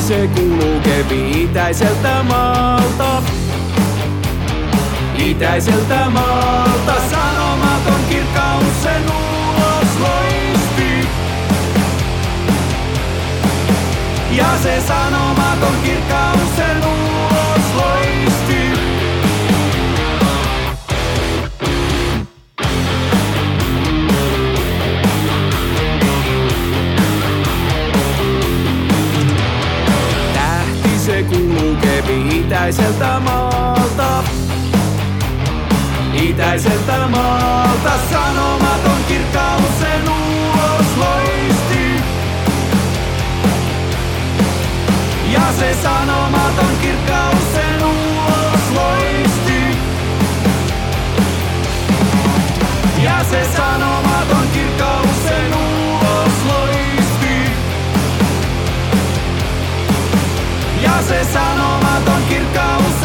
se kulkevi itäiseltä maalta. Itäiseltä maalta sanomaton kirkkaus sen ulos loisti. Ja se sanomaton kirkkaus sen ulos loisti. Tähti se kulkevi itäiseltä maalta. Itäiseltä maalta sanomaton kirkkaus sen ulos loisti. Ja se sanomaton kirkkaus sen ulos loisti. Ja se sanomaton kirkkaus sen ulos loisti. Ja se sanomaton kirkkaus